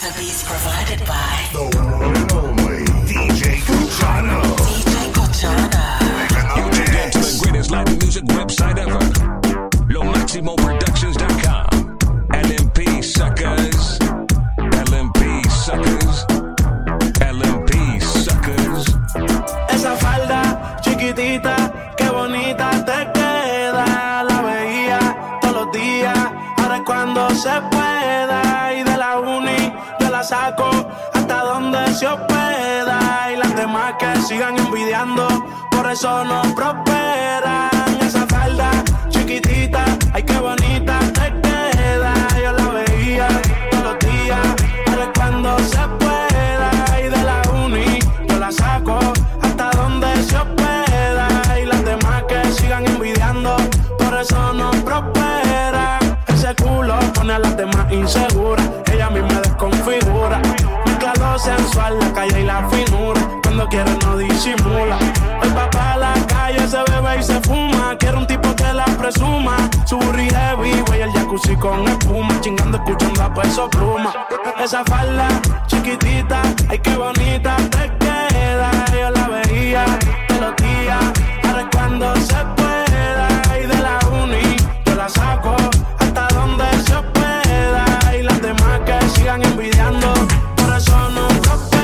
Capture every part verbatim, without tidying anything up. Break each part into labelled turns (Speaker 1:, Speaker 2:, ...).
Speaker 1: Masterpiece provided by
Speaker 2: the one and only D J Cochano.
Speaker 1: D J Cochano.
Speaker 3: You tuned in to the greatest Latin music website ever, lo maximo productions dot com. L M P suckers, L M P suckers, L M P suckers.
Speaker 4: Esa falda chiquitita, qué bonita te queda. La veía todos los días, ahora es cuando se pueda. Y de la uni yo la saco hasta donde se hospeda. Y las demás que sigan envidiando, por eso no prosperan. Esa falda chiquitita, ay qué bonita te queda. Yo la veía todos los días, ahora es cuando se pueda. Y de la uni yo la saco hasta donde se hospeda. Y las demás que sigan envidiando, por eso no prosperan. Ese culo pone a las demás inseguras, ella misma desconfigura. Mezcla lo sensual, la calle y la finura. Cuando quiere no disimula. El papá a la calle se bebe y se fuma. Quiere un tipo que la presuma. Su burri heavy, güey, el jacuzzi con espuma. Chingando, escuchando a Peso Pluma. Esa falda chiquitita, ay qué bonita te queda. Yo la veía todos los días, ahora es cuando se pueda. Y de la uni yo la saco hasta donde se hospeda. Y las demás que sigan envidiando, por eso no prospera.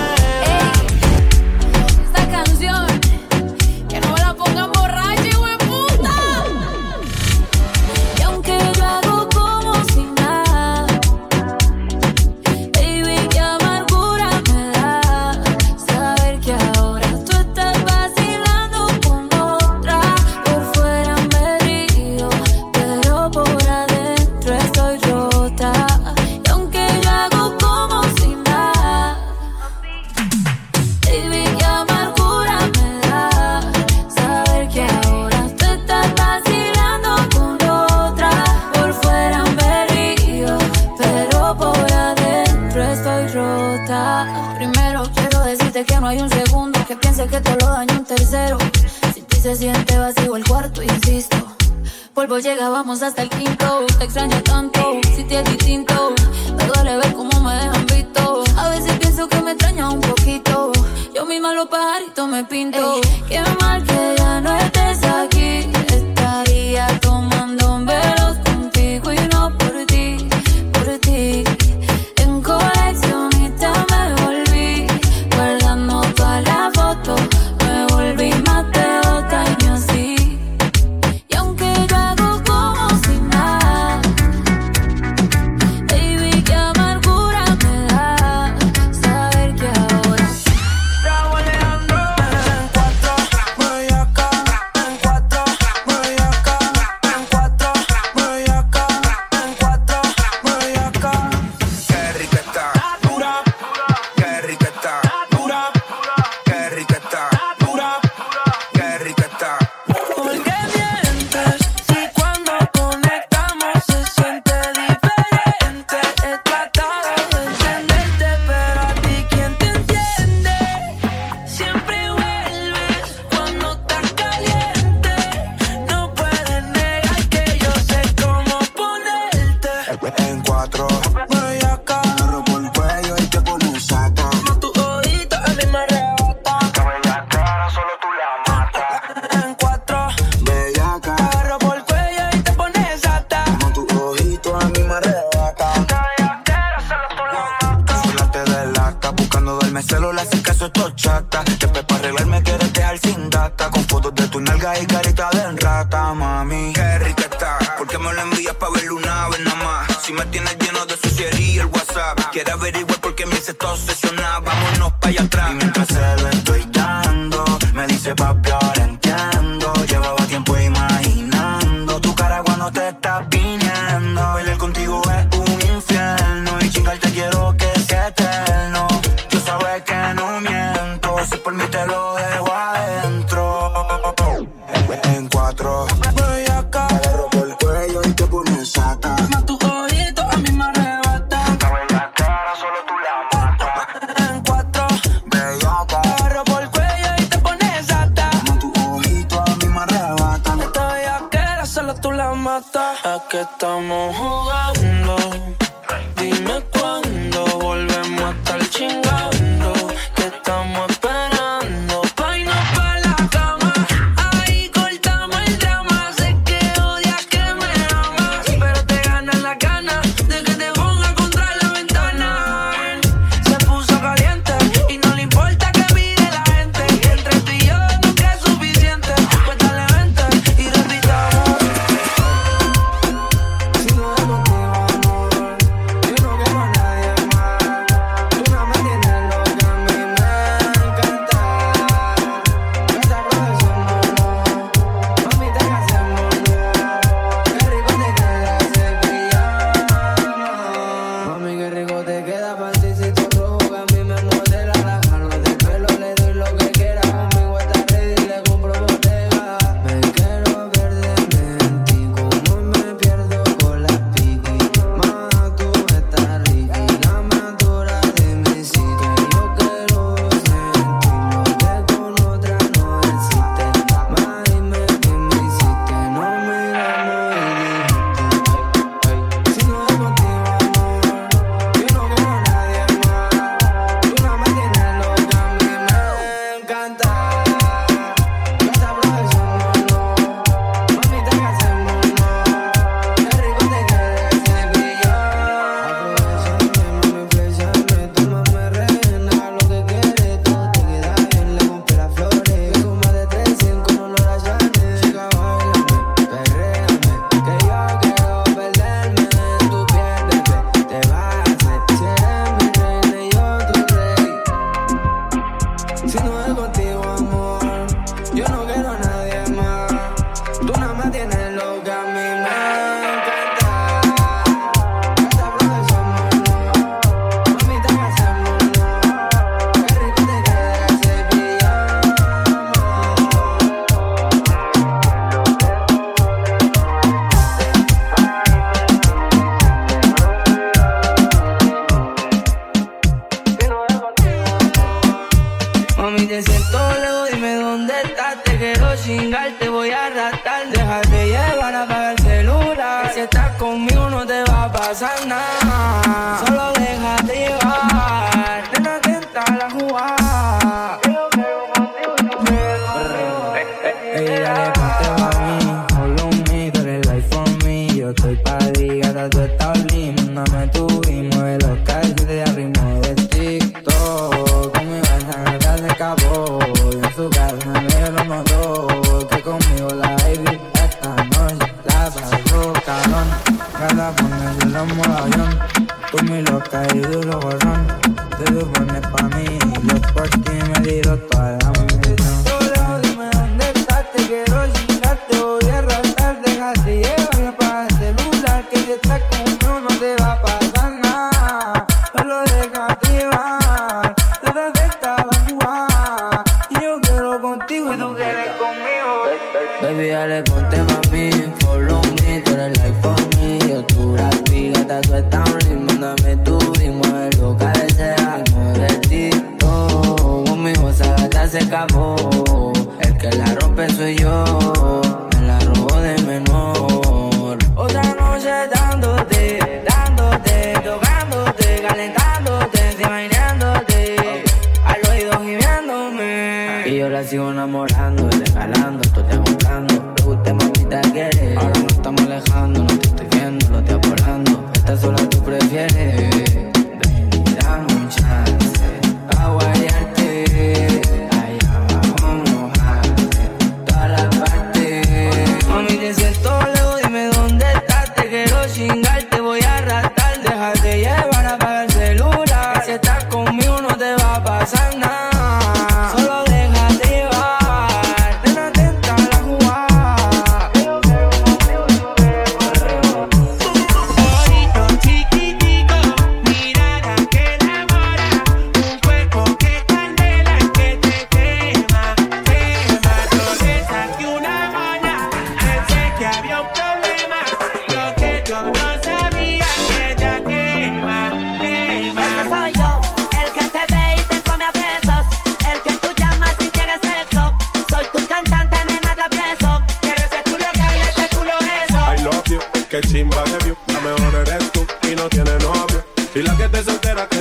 Speaker 5: Esta canción, que no me la pongan borracha, hijo de puta. Y aunque yo hago como si nada, baby, qué amargura me da saber que ahora tú estás vacilando con otra. Por fuera me río, pero por adentro estoy rota. Y aunque yo hago como si nada, baby, qué amargura me da saber que ahora tú estás vacilando con otra. Por fuera me río, pero por adentro estoy rota. Primero quiero decirte que no hay un segundo que piense que te lo daño un tercero. Sin ti se siente vacío el cuarto, insisto. Polvo llega, vamos hasta el quinto. Te extraño tanto, si te es distinto. Me duele ver cómo me dejan visto. A veces pienso que me extraña un poquito. Yo misma los pajaritos me pinto. Ey, qué mal que ya no estés aquí. Estaría tomando un velos contigo y no por ti, por ti. En coleccionista me volví, guardando todas las fotos. Me volví más de dos años así. Y aunque yo hago como si nada, baby, qué amargura me da saber que ahora
Speaker 4: Bravo Alejandro. En cuatro, voy acá. En cuatro, voy acá. En cuatro, voy acá. En cuatro, voy acá.
Speaker 6: Qué rica está,
Speaker 4: Dura,
Speaker 6: qué rica está,
Speaker 4: dura,
Speaker 6: qué rica está,
Speaker 4: dura.
Speaker 6: qué rica está.
Speaker 4: ¿Por qué mientes? Si cuando conectamos se siente diferente. He tratado de entenderte, pero a ti quién te entiende. Siempre vuelves cuando estás caliente. No puedes negar que yo sé cómo ponerte.
Speaker 6: En cuatro,
Speaker 4: Voy acá,
Speaker 6: me rompo el cuello y te pone un saco.
Speaker 4: como tu oído a mí me arrebata.
Speaker 6: Esta bella cara solo tú la matas.
Speaker 4: En cuatro,
Speaker 6: Bellaca,
Speaker 4: te agarro por el cuello y te pones ata.
Speaker 6: como tu ojito a mí me arrebata. Suéltate de lata, buscando darme celular sin caso esto chata. Después para arreglarme quieres dejar sin data. Con fotos de tu nalga y carita de rata, mami. Qué rica está, porque me lo envías pa' verlo una vez nada más. Si me tienes lleno de suciería el WhatsApp, quieres averiguar por qué me hice todo obsesionada. Vámonos pa' allá atrás. Y mientras se lo estoy dando, me dice papi ahora entiendo. Llevaba tiempo imaginando tu cara cuando te estás viniendo. Bailar contigo es un infierno y chingarte quiero que sea eterno. Tú sabes que no miento, si por mí te lo dejo adentro. En cuatro,
Speaker 4: voy acá,
Speaker 6: te agarro por el cuello y te pones sata.
Speaker 4: como tu oído a mí me arrebata.
Speaker 6: Esta bella cara solo tú la matas.
Speaker 4: En cuatro,
Speaker 6: Bellaca,
Speaker 4: te agarro por el cuello y te pones ata.
Speaker 6: como tu ojito a mí me arrebatan.
Speaker 4: Esta bellaquera solo tú la matas. ¿A qué estamos jugando? Dime cuándo volvemos chingando, que estamos esperando pa' irnos pa' la cama. Ahí cortamos el drama. Sé que odias que me amas, pero te ganan las ganas de que te ponga contra la ventana. Se puso caliente y no le importa que mire la gente. Entre tú y yo nunca es suficiente. Pues dale vente y repitamos. Si no es contigo, amor, yo no quiero a nadie más. Tú no me tienes loca, a mí me encanta. Esa profesión, mami, te hacemos, qué rico te queda ese pijama. Mami, qué rico te queda panticito rojo que a mí me modela. La jalo de pelo, le doy lo que quiera. Conmigo está ready, le compro botella. Me quiero perderme en ti, como me pierdo con las piqui. Más tú estás rica y la más dura de mi psique. Yo quiero sentir lo que con otra no existe. Más dime que me hiciste, no miramos y dijiste. Si no es contigo, amor, yo no quiero a nadie más. Tú no me tienes loca, a mí me encanta. Esa profesión, mami, te hacemos, qué rico te queda ese brillo. Aprovechame, mami, flechame, tómame reina, lo que quieres, todo te queda bien. Le compré las flores, tengo más de tres cinco, no lo la llanes. Chica, báilame, perréame, que yo quiero perderme en tu piel, bebé. Te vas a hacer, si eres mi reina y yo tu rey. Si no es contigo, amor, yo no quiero a nadie más. Tú nada más tienes lo que a mí me encanta. Esa profesión, mami, te hacemos, qué rico te queda ese pijama. Mami, te siento lejos, dime dónde estás. Te quiero chingar, te voy a arrastrar. Déjate llevar, apaga el celular. Si estás conmigo no te va a pasar nada. Solo déjate llevar. Nena, atenta a la jugada. Yo quiero contigo y no quiero contigo. Ey, dale, ponte pa' mí, follow me, tú eres life for me. Yo estoy pa' ti, gata, tú estás lindo. Mándame tu y mueve los calles de ritmo de TikTok. Conmigo esa gata se escapó, y en su casa me lo notó. Que conmigo la baby esta noche la pasó cabrón. Gata, ponme en modo avión. Tú mi loca y duro borrón. Te lo pones pa' mí, los por ti me dio toda la munición. Solo dime dónde estás, te quiero chingar, te voy a arrastrar. Déjate llevar, apaga el celular, que si estás conmigo no te va a pasar nada. Solo déjate llevar, te detesta la jugada. Y yo quiero contigo y tú quieres conmigo. Baby, dale, ponte pa' mí, follow me, tú eres like for me. Yo tu rapi, gata, tú estás ritmo, mándame tu ritmo, el loca desea, mueve el TikTok. Conmigo esa gata se escapó, el que la rompe soy yo, me la robo de menor. Otra noche dándote, dándote, tocándote, calentándote, imaginándote, al oído gimiéndome. Y yo la sigo enamorando, regalando, esto te buscando. Me gusta, mamita, quieres. Ahora no estamos alejando, no te estoy viendo, lo estoy apurando. Esta sola tú prefieres. Ven y dame un chance a guayarte. Allá abajo mojarte toda la parte. Mami, te siento lejos, dime dónde estás. Te quiero chingar, te voy a arrastrar. Déjate llevar, apaga el celular. Si estás conmigo no te va a pasar nada. Solo déjate llevar, nena, atenta a la jugada. Yo quiero contigo y tú quieres conmigo.
Speaker 7: Bonito, chiquitico, mirada que enamora, un cuerpo que candela, que te quema, quema. Yo le saqué una moña, pensé que había un problema, lo que yo no sabía que ella quema, quema.
Speaker 8: Ese soy yo, el que te ve y te come a besos, el que tú llamas si quieres sexo. Soy tu cantante, nena, travieso.
Speaker 7: Quieres ser tú lo que hay, ese culo eso.
Speaker 9: I love you, que chimba de view. La mejor eres tú y no tiene novio. Y la que te soltera que se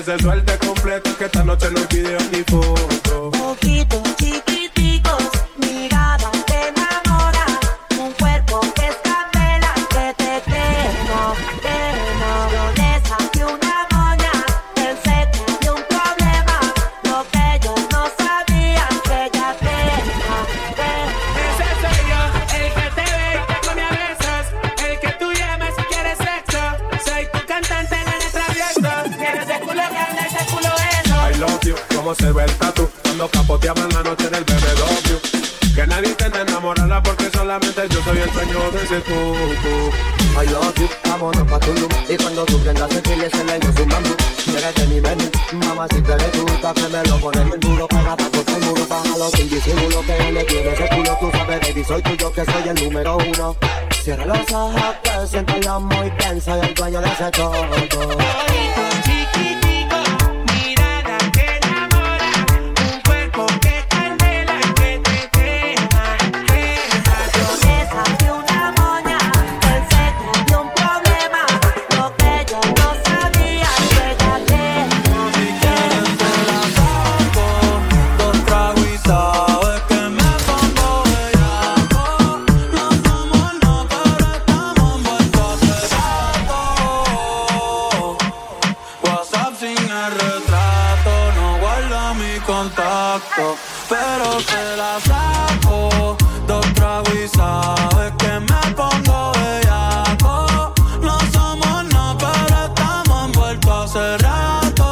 Speaker 9: se suelte completo, que esta noche no hay video ni foto.
Speaker 8: Ojitos chiquiticos, mirada te enamora, un cuerpo que es candela, que te quemo, quemo. Yo desafío una moña, pensé que había un problema, lo que ellos no sabían, que ya quema, quema.
Speaker 7: Ese soy yo, el que te ve y te come a besos, el que tú llamas si quieres sexo. Soy tu cantante en el travieso, quieres ese culo grande, ese culo eso.
Speaker 9: I love you, como se ve el tatu, cuando capoteaban la noche en el B M W. Que nadie intenta enamorarla porque solamente yo soy el dueño de ese tutu.
Speaker 10: I love you, vámonos pa' Tulum. Y cuando tú prendas el chile se le dio su bambú. Quieres de mi menú, mamá si te eres tú, que me lo pones bien duro. Pega tacos el muro, bájalo sin disimulo. Que le tienes el culo, tú sabes baby, soy tuyo, que soy el número uno. Cierra los ojos, que siéntalo muy bien, soy el dueño de ese todo.
Speaker 7: Chiquitico, mirada que enamora, un cuerpo que candela, que te quema, quema.
Speaker 8: Yo desafío una moña, pensé que había un problema, lo que ellos no sabían, que ya quema.
Speaker 10: Si quieres te la saco, dos tragos y sabes que me pongo bellaco. No somos no, pero estamos envueltos hace rato. WhatsApp sin el retrato, no guarda mi contacto, pero te la saco, dos tragos y sabes que me pongo bellaco. No somos no, pero estamos envueltos hace rato.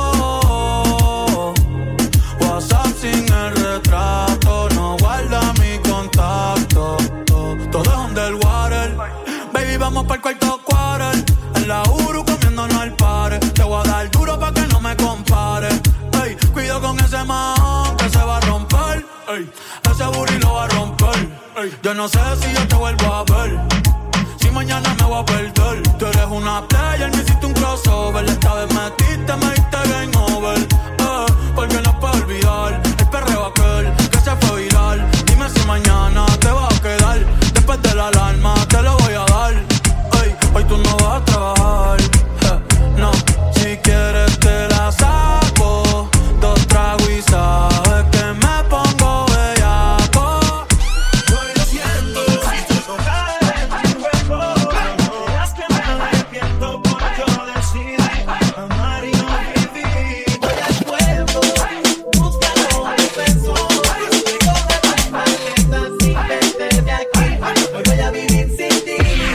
Speaker 10: WhatsApp sin el retrato, no guarda mi contacto. Todo es underwater, baby, vamos pa'l cuarto quarter. En la Uru comiéndonos al pare. Te voy a dar duro pa' que no me compare. Ey, cuido con ese man que se va a romper. Ey, ese booty lo va a romper. Ey, yo no sé si yo te vuelvo a ver, si mañana me voy a perder. Tú eres una player, me hiciste un crossover. Esta vez metiste, me diste game over. Eh, porque no puedo olvidar el perreo aquel que se fue viral. Dime si mañana te vas a quedar. Después de la alarma te lo voy a dar. Ey, hoy tú no vas a trabajar. Eh, no, si quieres te la saco, dos tragos y sabes que me pongo bellaco.
Speaker 4: Voy lo siento, si te tocas en mi cuerpo, no dirás que me arrepiento por yo decidí amar y no vivir. Voy al pueblo, búscalo un beso, y coge tus maletas y vete de aquí. Hoy voy a vivir sin ti.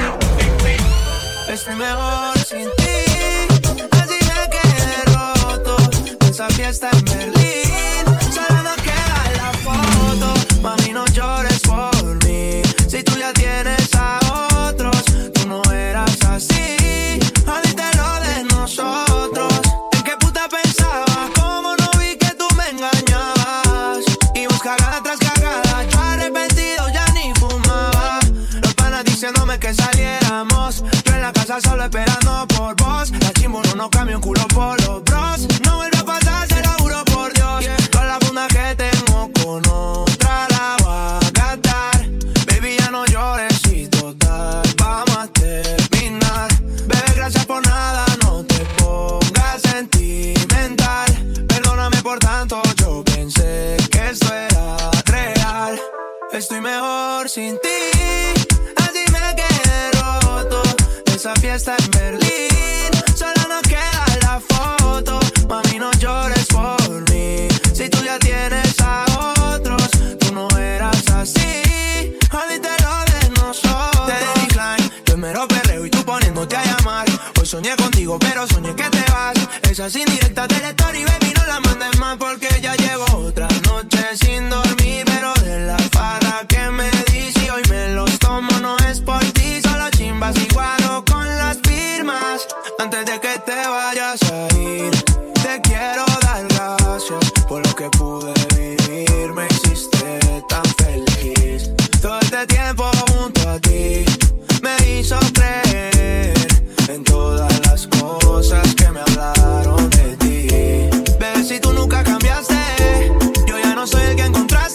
Speaker 10: Estoy mejor sin ti, así me quedé roto. Esa fiesta en Berlín, solo nos queda la foto. Mami, no llores por mí, si tú ya tienes a otros. Tú no eras así, jodiste lo de nosotros. ¿En qué puta pensabas? ¿Cómo no vi que tú me engañabas? Y vos cagada tras cagada, yo arrepentido ya ni fumaba. Los panas diciéndome que saliéramos, yo en la casa solo esperando por vos. La chimbo no nos cambia un culo por los bros. No vuelve a pasar, se lo juro por Dios. Toda la funda que tengo con otra la voy a gastar. Baby, ya no llores y total vamos a terminar. Bebé, gracias por nada, no te pongas sentimental. Perdóname por tanto, yo pensé que esto era real. Estoy mejor sin ti, así me quedé roto. Esa fiesta en Berlín, solo nos queda la foto. Mami, no llores por mí, si tú ya tienes a otros. Tú no eras así, jodiste lo de nosotros. Te di decline, yo mero perreo y tú poniéndote a llamar. Hoy soñé contigo, pero soñé que te vas. Esas indirectas del story, baby, no las mandes más, porque ya llevo otra noche sin dormir. Pero de la farra que me di, si hoy me los tomo no es por ti. Solo chimbas igualo con las firmas. Antes de que te vayas a ir, te quiero dar gracias por lo que pude vivir. Me hiciste tan feliz. Todo este tiempo junto a ti me hizo creer en todas las cosas que me hablaron de ti. Bebé, si tú nunca cambiaste, yo ya no soy el que encontraste.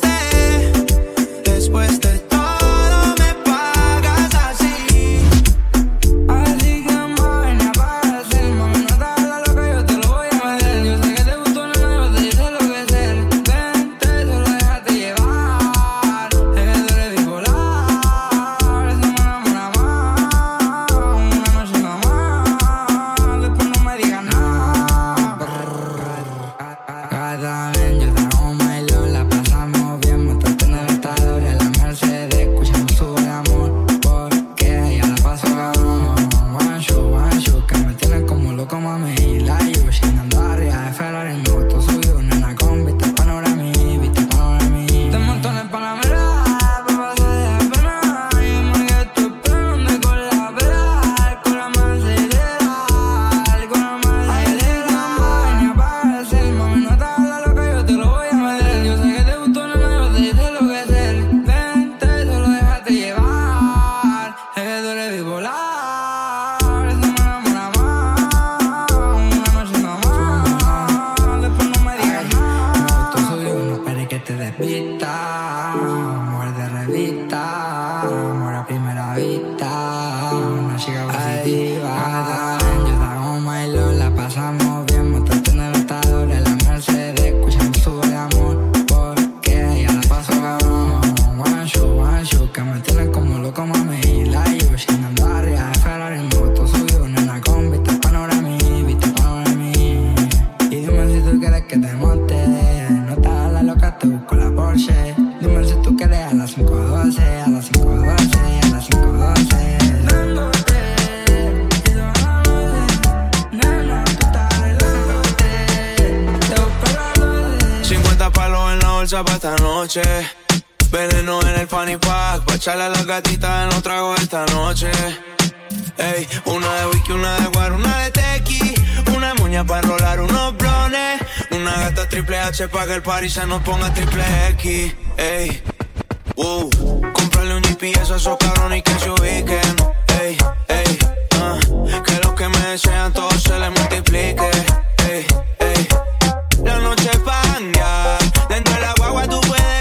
Speaker 11: que te monte. No estás la loca, te busco la Porsche. Dime si tú quieres a las cinco doce, a las cinco doce, a las cinco doce. Dándote, y dándote, nena, tú estás arreglándote. Te busco la doce.
Speaker 10: cincuenta palos en la bolsa pa' esta noche. Veneno en el fanny pack, pa' echarle a las gatitas en los tragos esta noche. Ey, una de whisky, una de guaro, una de tequi, una moña pa' enrolar unos blones, una gata triple H pa' que el party se nos ponga triple X. Ey, uh, comprarle un G P S a esos cabrones y que se ubiquen. Ey, ey, uh, que los que me desean todos se les multiplique. Ey, ey, la noche es pa' janguear, dentro de la guagua tú puedes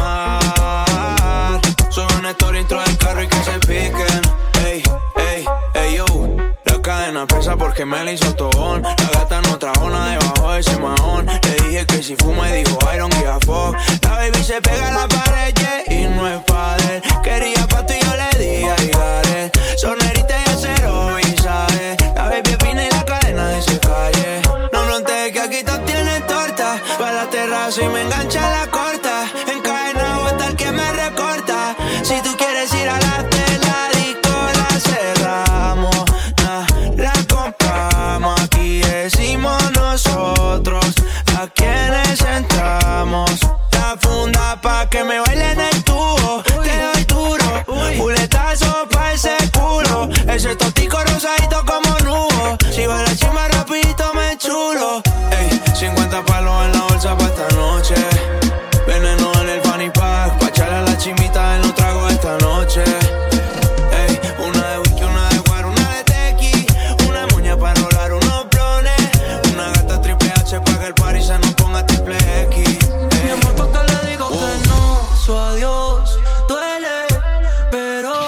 Speaker 10: quemar. Soy una story intro del carro y que se piquen. Ey, ey, ey, yo. La cadena pesa porque me la hizo tobón. La gata no trajo nada debajo de ese mahón. Le dije que si fuma y dijo I don't give a fuck. La baby se pega a la pared, yeah, y no es pa' él. Quería pato y yo le di a Igares. Sonerita y acero visaje. La baby opina y la cadena dice calle. No frontees que aquí todo tiene torta. Pa' la terraza y me engancha la corta. Encadenado hasta el que me recorta. Si tú quieres ir a la tela, disco la cerramos. Nah, la compramos. Aquí decimos nosotros a quienes entramos. La funda pa' que me bailen el tubo. Te doy duro, buletazo pa' ese culo. Ese totico rosadito como nubo. Si va la chima rapidito me chulo. Ey, cincuenta palos en la bolsa pa' esta noche. Veneno en el fanny pack, pa' echarle a la chimita en los tragos esta noche. Ey, una de whisky, una de guaro, una de tequi, una moña pa' enrolar unos blones, una gata triple H pa' que el party se nos ponga triple X. Ey,
Speaker 12: mi amor, ¿por qué le digo uh. que no? Su adiós duele, pero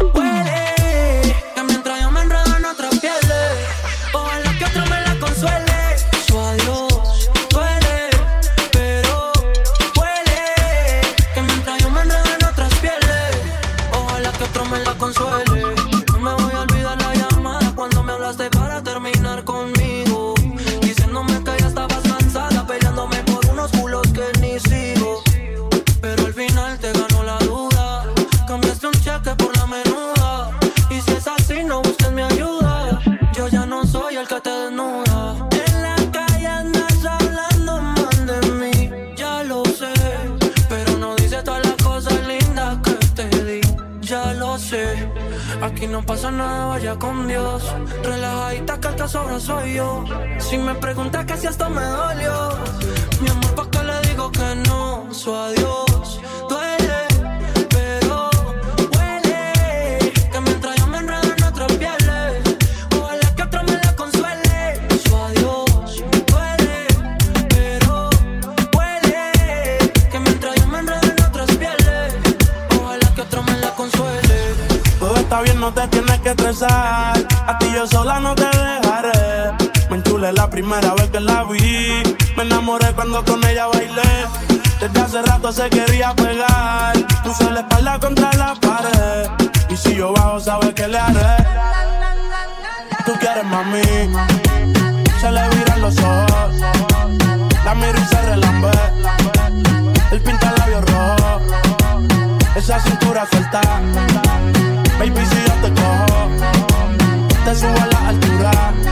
Speaker 12: huele. Que mientras yo me enredo en otras pieles, ojalá que otro me la consuele. Su adiós duele, pero huele. Que mientras yo me enredo en otras pieles, ojalá que otro me la consuele. No me voy a olvidar la llamada cuando me hablaste para terminar conmigo, diciéndome que ya estabas cansada, peleándome por unos culos que ni sigo. Pero al final te ganó la duda, cambiaste un cheque por la menuda. Y si es así, no busques mi ayuda, yo ya no soy el que te desnuda. En la calle andas hablando mal de mí, ya lo sé, pero no dices todas las cosas lindas que te di, ya lo sé. Aquí no pasa nada, vaya con Dios. Relajadita que el que sobra soy yo. Si me preguntas que si esto me dolió, mi amor, ¿por qué le digo que no? Su adiós duele, pero huele. Que mientras yo me enredo en otras pieles, ojalá que otro me la consuele. Su adiós duele, pero huele. Que mientras yo me enredo en otras pieles, ojalá que otro me la consuele.
Speaker 4: Todo está bien, no te tienes que estresar. A ti yo sola no te dejaré. Me enchulé la primera vez que la vi. Me enamoré cuando con ella bailé. Desde hace rato se quería pegar. Puse la espalda contra la pared. Y si yo bajo, sabes que le haré. Tú quieres, mami. Se le viran los ojos. La miro y se relambe. El pinta labios rojo. Esa cintura suelta. Baby, si yo te cojo, te subo a la altura.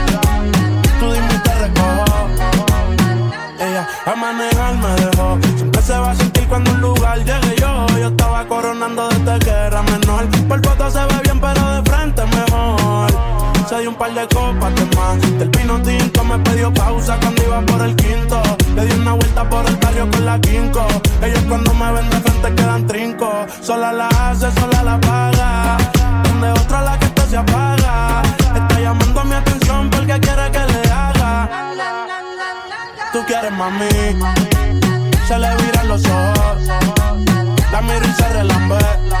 Speaker 4: Tú dime y te recojo. Ella a manejar me dejó. Siempre se va a sentir cuando un lugar llegue yo. Yo estaba coronando desde que era menor. Por foto se ve bien, pero de frente mejor. Se dio un par de copas de más. Del pino tinto me pidió pausa cuando iba por el quinto. Le di una vuelta por el barrio con la quinco. Ellos cuando me ven de frente quedan trinco. Sola la hace, sola la paga. Donde otra la que esto se apaga. Está llamando mi atención porque quiere que le haga. Tú quieres, mami. Se le viran los ojos. La miro y se relambe.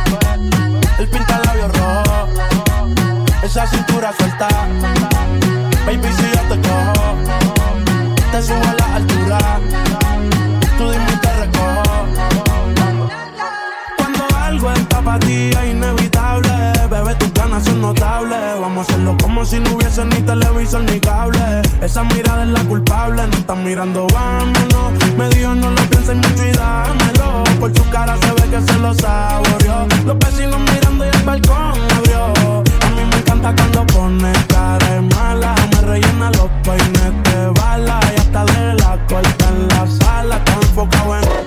Speaker 4: El pinta labios rojo. Esa cintura suelta. Baby, si yo te cojo, te subo a la altura. Tú dime y te recojo. Cuando algo está para ti es inevitable, bebé, tus ganas son notables. Vamos a hacerlo como si no hubiese ni televisor ni cable. Esa mirada es la culpable, no está están mirando, vámonos. Me dijo no lo pienses mucho y dámelo. Por su cara se ve que se lo saboreó. Los vecinos mirando y el balcón abrió. A mí me encanta cuando pone cara de mala. Me rellena los peines de bala. Y hasta de la corta en la sala. Está enfocado en...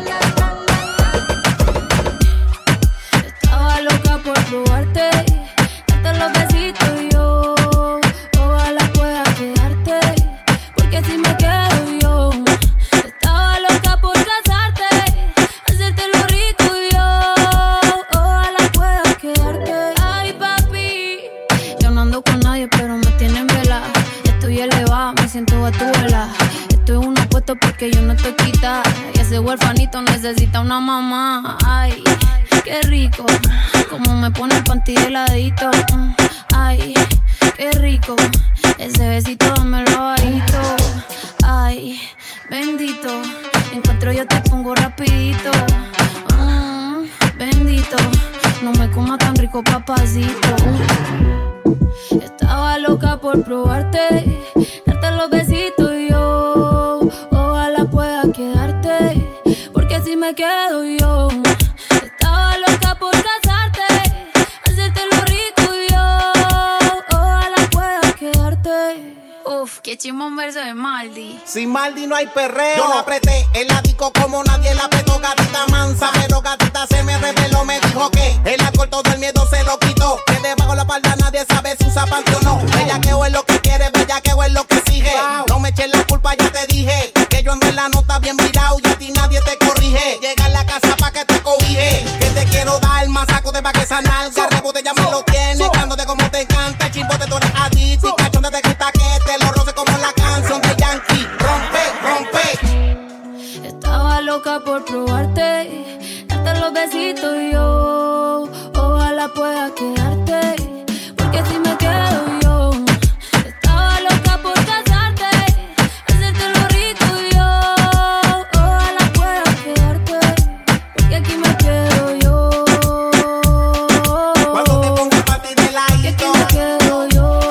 Speaker 5: Estaba loca por probarte, darte los besitos y yo. Ojalá pueda quedarte, porque si me quedo yo. Estaba loca por casarte, hacerte lo rico y yo. Ojalá pueda quedarte. Ay, papi, yo no ando con nadie, pero me tienen vela. Estoy elevada, me siento a tu vela. Estoy en un apuesto porque yo no estoy quita. Y ese huerfanito necesita una mamá. Ay, qué rico, como me pone el panty heladito. Ay, qué rico, ese besito dámelo bajito. Ay, bendito, encuentro yo te pongo rapidito. Mm, bendito, no me coma tan rico papacito. Estaba loca por probarte, darte los besitos y yo. Ojalá pueda quedarte, porque si me quedo yo. Estaba loca por casarte, hacerte lo rico y yo. Ojalá pueda quedarte. Uf, qué chimón verso de Maldi.
Speaker 13: Sin Maldi no hay perreo. Yo la apreté en la disco como nadie la apretó. Gatita mansa, pero gatita se me reveló. Me dijo que el alcohol todo el miedo se lo quitó. Que debajo la espalda nadie sabe si usa panty o no. Bellaqueo es lo que quiere, bellaqueo es lo que exige. Wow. No me eches la culpa, ya te dije. Que yo en verdad no está bien virado y a ti nadie te corrige. Llega a la casa pa' que te cobije. Que te quiero dar más saco de pa' que esa nalga. Rebote ya me lo tienes, dándote como te encanta. El chimbote tú eres adicto y cachonde te quita que te lo roce como la canción de Yankee. Rompe, rompe.
Speaker 5: Estaba loca por probarte, darte los besitos y yo. Ojalá pueda quedarte, porque si me quedo yo. Estaba loca por casarte, hacerte lo rico y yo. Ojalá pueda quedarte, porque aquí me quedo yo.
Speaker 13: Cuando te pongas pa' ti de ladito,
Speaker 5: porque aquí me quedo yo.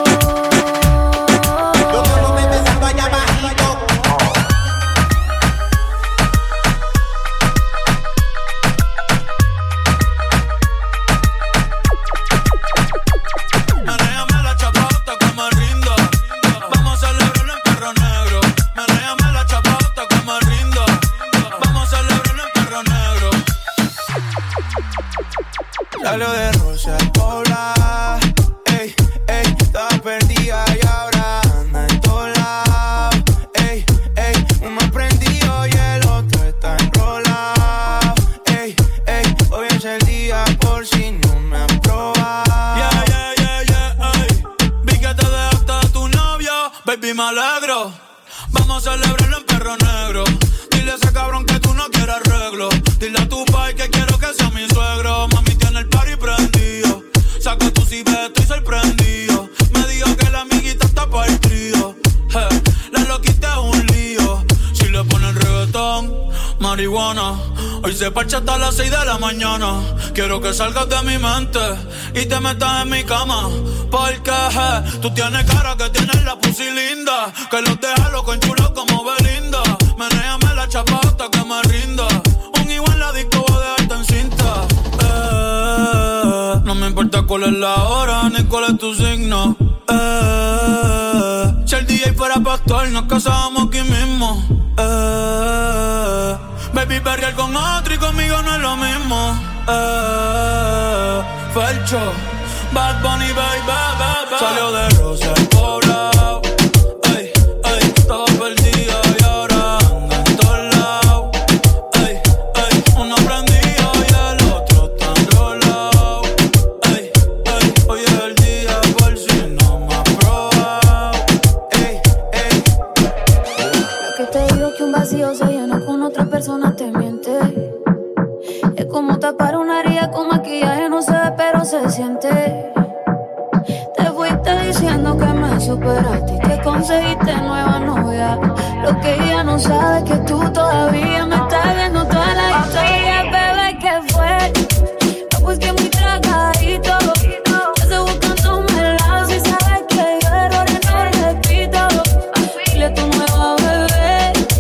Speaker 13: yo solo te besando allá abajito.
Speaker 14: Manéjame la chapata que me rinda. Vamos a celebrarlo en perro negro. Manéjame la chapata que me rinda. Vamos a celebrarlo en perro negro.
Speaker 10: Salió de Rosa al Pobla, ey, ey, estaba perdida y ahora anda en todos lados, ey, ey, uno prendido y el otro está enrolado, ey, ey, hoy es el día por si no me han probado.
Speaker 14: Yeah, yeah, yeah, yeah, ey. Vi que te dejaste de tu novio, baby, me alegro. Vamos a celebrarlo en perro negro. Dile a ese cabrón que tú no quieres arreglo. Dile a tu pai que quiero que sea mi suegro. Mami tiene el party prendido. Saca tu cibeta, estoy sorprendido. Me dijo que la amiguita está para el trío. Hey, la loquita es un lío. Si le ponen reggaetón, marihuana. Hoy se parcha hasta las seis de la mañana. Quiero que salgas de mi mente y te metas en mi cama. Porque hey, tú tienes cara que tienes la pussy linda. Que los deja loco en chulo como Belinda. Menéame la chapata que me rinda. Un igual en la disco voy a dejarte en cinta. Eh, no me importa cuál es la hora ni cuál es tu signo. Eh, si el D J fuera pastor nos casábamos aquí mismo. Eh, baby, perrear con otro y conmigo no es lo mismo. Eh, Felcho, Bad Bunny, baby, baby, baby. Salió de Rosa al Poblado. Ey, ey, estaba perdida y ahora anda en todos lados. Ey, ey, uno prendido y el otro está enrolado. Ey, ey, hoy es el día por si no me has probado.
Speaker 10: Ey, ey.
Speaker 5: Lo que te digo que un vacío se llena con otra persona te miente. Es como tapar una herida con maquillaje, no se ve pero se siente. Te fuiste diciendo que me superaste y que conseguiste nueva novia. Lo que ella no sabe es que tú todavía me estás viendo toda la historia. Bebé, ¿qué fue? No, pues que muy tragadito. Estás buscando un melado y sabes que yo errores no repito. Dile a tu nueva bebé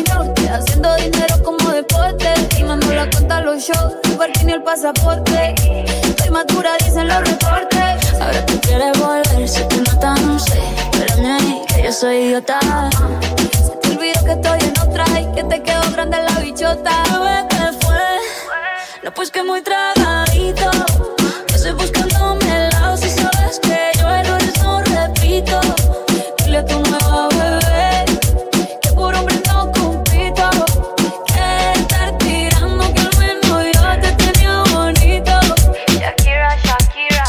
Speaker 5: mi norte, haciendo dinero como deporte. Y mando la cuenta a los shows, el parking y el pasaporte. Estoy madura, dicen los reportes. Ahora tú quieres volver, si te nota, no sé. Espérame ahí, que yo soy idiota. Se te olvidó que estoy en otra y que te quedó grande la bichota. Bebé, ¿qué fue? No, pues que muy tragadito. Yo estoy buscándome el lado. Si sabes que yo errores no repito. Dile a tu nueva bebé que por hombre no compito. Que estar tirando que al menos yo te tenía bonito. Shakira, Shakira.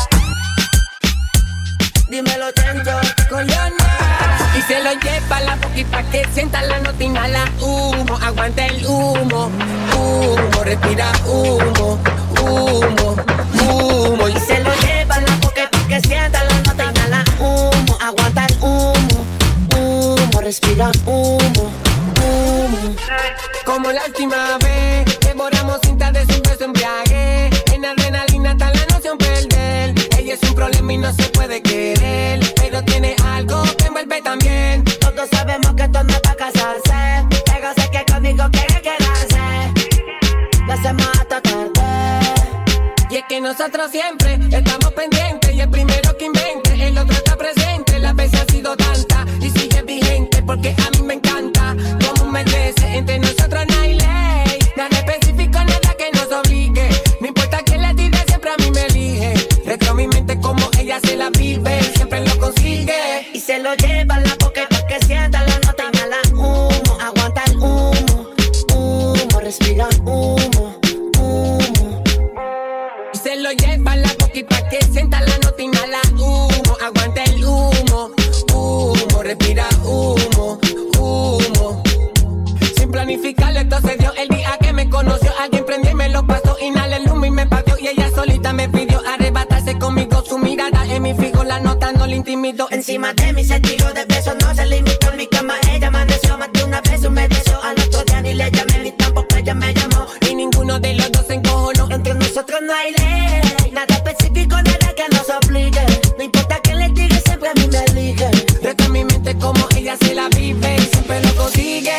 Speaker 15: Dímelo, Tengo, con Leonel. Y se lo lleva la boquita que sienta la nota, inhala humo, aguanta el humo, humo, respira humo, humo, humo. Y se lo lleva la boquita que sienta la nota, inhala humo, aguanta el humo, humo, respira humo, humo. Como la última vez, devoramos cinta de su beso embriague. En adrenalina está la noción perder. Ella es un problema y no se puede querer, pero tiene algo que envuelve también. Todos sabemos que esto no es para casarse, pero sé que conmigo quiere quedarse. Lo hacemos hasta tarde. Y es que nosotros siempre estamos pendientes. Y el primero que invente, el otro está presente. Las veces ha sido tanta y sigue vigente, porque a mí me encanta como un merece. Entre nosotros no hay ley, nada específico, nada que nos obligue. No importa quién le tire, siempre a mí me elige. Retro mi mente como ella se la vive, siempre lo consigue. Y se lo lleva la boqueta que sienta la nota, inhala humo, aguanta el humo, humo, respira humo, humo. Y se lo lleva la boquita que sienta la nota, inhala humo, aguanta el humo, humo, respira humo, humo. Sin planificarlo esto se dio el día que me conoció. Alguien prendió y me lo pasó, inhala el humo y me pateó. Y ella solita me pidió arrebatarse conmigo. Su mirada en mi fijo, la nota no le intimidó. Encima de mi sentido de beso no se limitó. En mi cama ella amaneció más de una vez un me deseó. Al otro día ni le llamé ni tampoco ella me llamó. Y ninguno de los dos se encojonó. Entre nosotros no hay ley, nada específico, nada que nos obligue. No importa quién le diga, siempre a mí me elige. Reto en mi mente como ella se la vive y siempre lo consigue.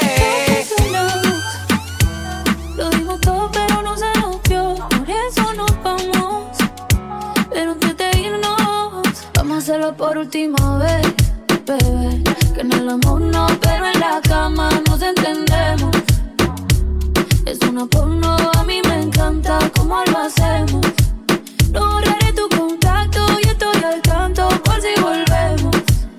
Speaker 5: Lo dimos todo pero no se nos dio, por eso nos vamos. Pero antes de irnos, vamos a hacerlo por última vez, bebé. Que en el amor no, pero en la cama nos entendemos. Es una porno, a mí me encanta cómo lo hacemos. No borraré tu contacto y estoy al tanto por si volvemos.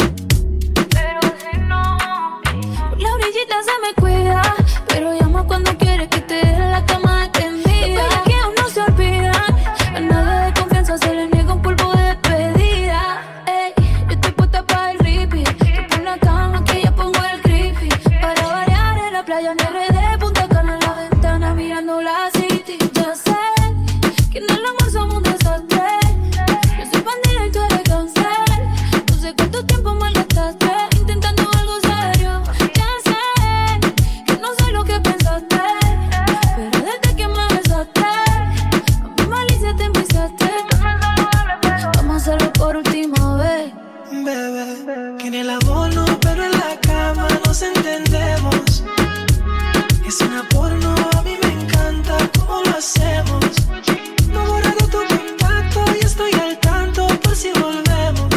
Speaker 5: Pero si no, la orillita se me cuida, pero llama cuando quiere que te deje la cama extendida. Los que aún no se olvidan, a nada de confianza se le niega un polvo de despedida. Ey, yo estoy puesta para el repeat. Tú pon la cama que yo pongo el creepy. Para variar en la playa negra de Punta Cana, en la ventana mirando la city. Ya sé que en el amor somos un desastre. Yo soy bandida y tú eres cáncer. No sé cuánto tiempo malgastaste intentando algo serio. Ya sé que no sé lo que pensaste, pero desde que me besaste, a mi malicia te empezaste. Vamos a hacerlo por última vez,
Speaker 10: Bebé, que en el amor no, pero en la cama nos entendemos. Es una porno, a mí me encanta cómo lo hacemos. No he borrado tu contacto y estoy al tanto por si volvemos.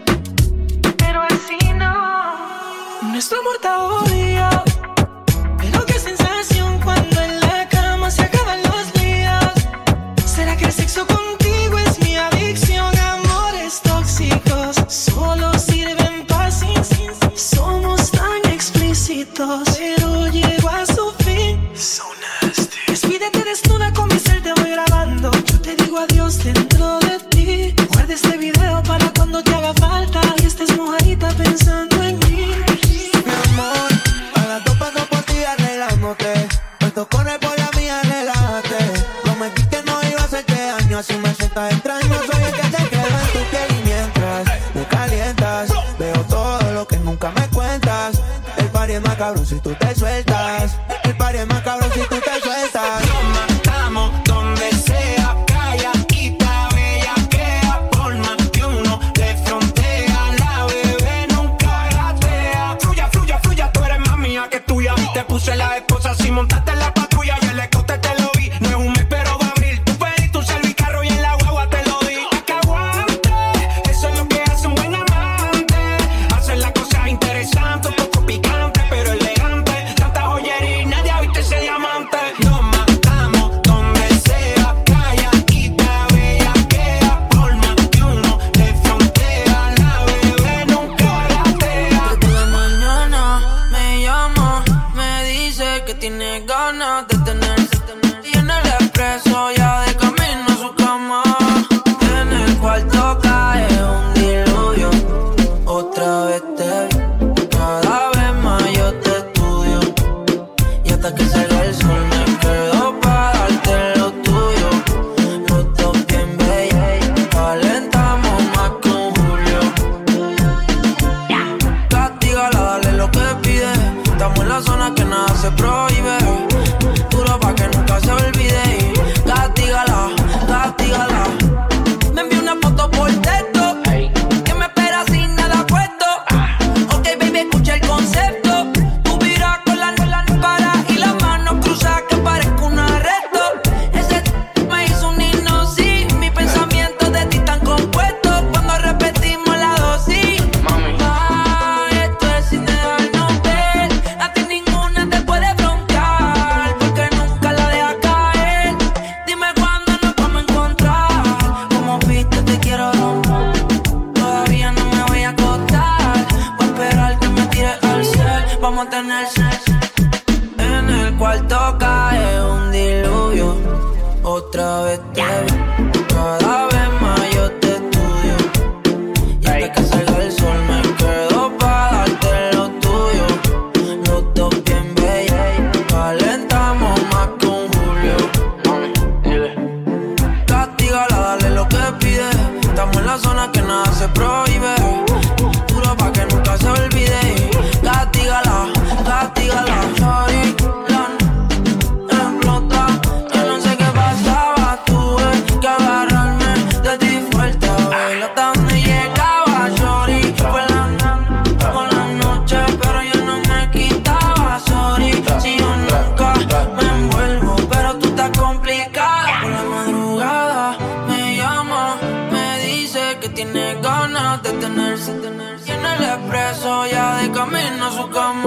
Speaker 10: Pero así no, nuestro amor está odio. Pero qué sensación cuando en la cama se acaban los días. ¿Será que el sexo contigo es mi adicción? Amores tóxicos solo sirven para sin, sin, sin. Somos tan explícitos, pero llego a su fin. So nasty. Despídete desnuda con mi cel, te voy grabando. Yo te digo adiós dentro de ti. Guarda este video para cuando te haga falta y estés mojadita pensando en mí.
Speaker 16: Mi amor, a las dos paso por ti arreglándote. Puesto con él por la mía, relájate. Prometí que no iba a hacerte daño, así me sientas extraño. Soy el que te quedo en tu piel y mientras me calientas, veo todo lo que nunca me cuentas. El party es más cabrón si tú te sueltas. El party es más cabrón si tú te sueltas.
Speaker 17: Nos matamos donde sea, calla y ta bella crea. Por más que uno le frontea, la bebé nunca gatea. Fluya, fluya, fluya, tú eres más mía que tuya. Te puse la Si montaste en la patrulla y el escote te lo vi. No es un mes pero va a abrir. Tú pediste un servicarro y en la guagua te lo di. Pa' que aguante, eso es lo que hace un buen amante. Hacer las cosas interesantes, un poco picante, pero elegante. Tanta joyería y nadie ha visto ese diamante. Nos matamos donde sea, calladita, bellaquea. Por más que uno le frontea, la bebé nunca gatea.
Speaker 12: Desde la mañana me llama, me dice que tiene ganas de tenerse. Y en el expreso ya de camino a su cama. En el cuarto cae un diluvio. Otra vez te vi, cada vez más yo te estudio. Y hasta que salga el sol me quedo para darte lo tuyo. Los dos bien bellos, calentamos más que un Julio. Castígala, dale lo que pide. Estamos en la zona que nada se prohíbe. Duro pa' que nunca se olvide. Castígala, castígala. Me envió una foto por texto que me espera sin nada puesto. Ok, baby, escucha el concepto. Tú miras con la con la para y las manos cruzadas que parezco un arresto. Ese me hizo un himno, sí. Mis pensamientos de ti están compuestos cuando repetimos la dosis. Ay, esto es sin dejarnos ver. A ti ninguna te puede frontear porque nunca la dejas caer. Dime cuándo nos vamos a encontrar. Como viste te quiero romper. Todavía no me voy a acostar. Voy a esperar que me tires al cel. Vamos a tener sexo. En el cuarto cae un diluvio. Otra vez te vi, cada vez más yo te estudio. Y hasta que salga el sol me quedo pa' darte lo tuyo. Los dos bien bellos, calentamos más que un Julio. Castígala, dale lo que pide. Estamos en la zona que nada se prohíbe. Duro pa' que nunca se olvide. Castígala, castígala. Sorry, la explota. Yo no sé qué pasaba. Tuve que agarrarme de ti fuerte. A ver hasta dónde llegaba. Sorry, fue la, por la noche, pero yo no me quitaba. Sorry, si yo nunca me envuelvo, pero tú estás complicada. Por la madrugada me llama, me dice que tiene ganas de tenerse. Y en el expreso ya de camino a su cama.